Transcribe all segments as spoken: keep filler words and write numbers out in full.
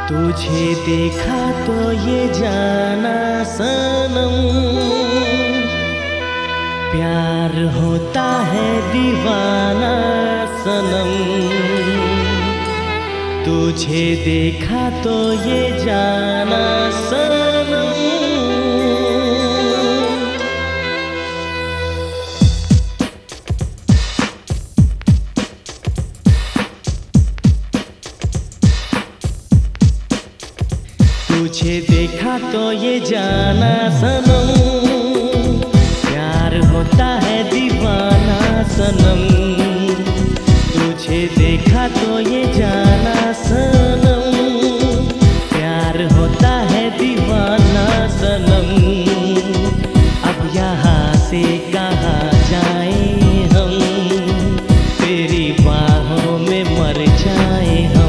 तुझे देखा तो ये जाना सनम, प्यार होता है दीवाना सनम। तुझे देखा तो ये जाना सनम। तुझे देखा तो ये जाना सनम, प्यार होता है दीवाना सनम। तुझे देखा तो ये जाना सनम, प्यार होता है दीवाना सनम। अब यहाँ से कहाँ जाए हम, तेरी बाहों में मर जाए हम।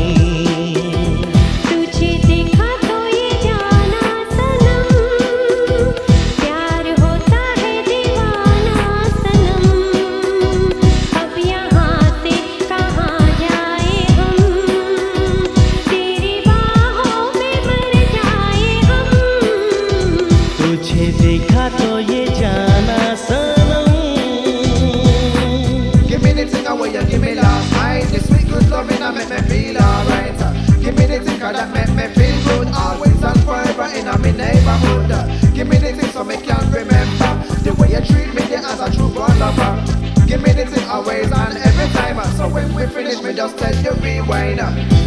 तुझे देखा तो ये जाना सनम। Give me the thing away you give me last night. This sweet good loving that make me feel alright. Give me the thing that make me feel good always and forever in my neighborhood. Give me the thing so me can remember the way you treat me there as a true born lover. Give me the thing always and every time. So when we finish me just tell you rewind.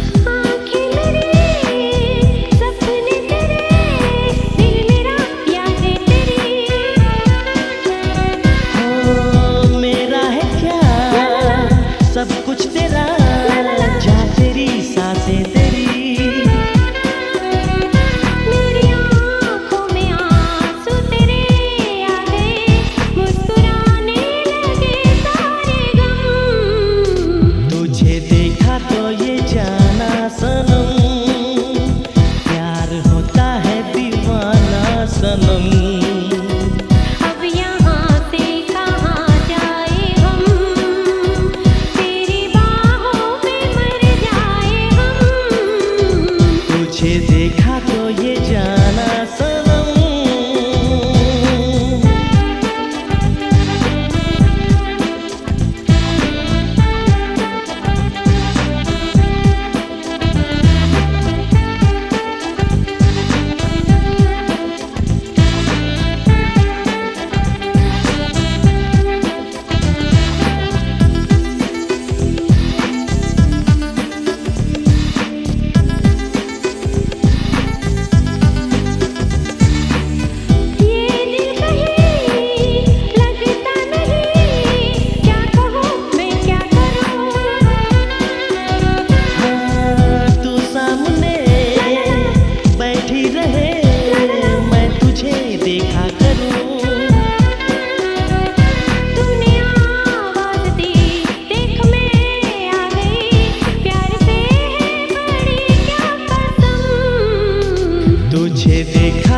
सब कुछ तेरा, जा तेरी सांसें तेरी। मेरी आँखों में आंसू तेरे आ गए, मुस्कुराने लगे सारे गम। तुझे देखा तो ये जाना सनम, प्यार होता है दीवाना सनम। तुझे देखा तो ये जाना सनम। तुझे देखा